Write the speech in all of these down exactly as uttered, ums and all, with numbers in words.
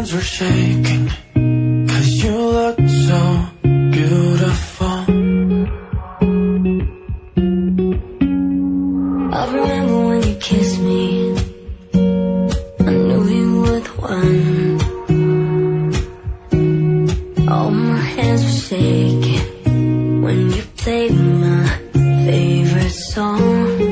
hands were shaking, 'cause you looked so beautiful. I remember when you kissed me, I knew you would win. All my hands were shaking when you played my favorite song.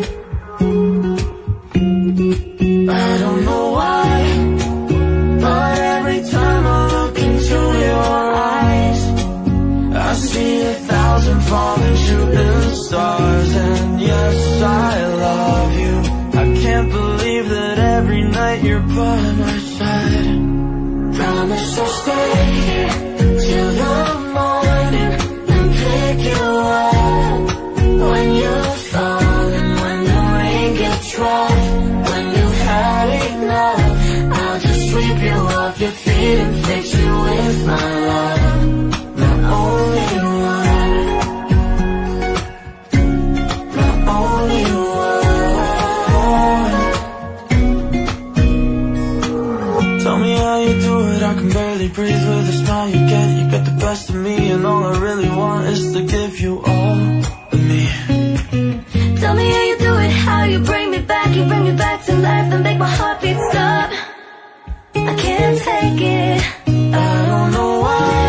I don't know why, but every time I look into your eyes, I see a thousand falling shooting stars. And yes, I love you. I can't believe that every night you're by my side. Promise I'll stay till the morning and pick you up when you're falling, when the rain gets rough, when you've had enough. I'll just sweep you off your feet and fix you with my love. My only one, my only one. Tell me how you do it, I can barely breathe with the smile you get. You get the best of me, and all I really want is to give you all of me. Tell me how you do it, how you bring me back. You bring me back to life and make my heart beat stop. I can't take it, I don't know why,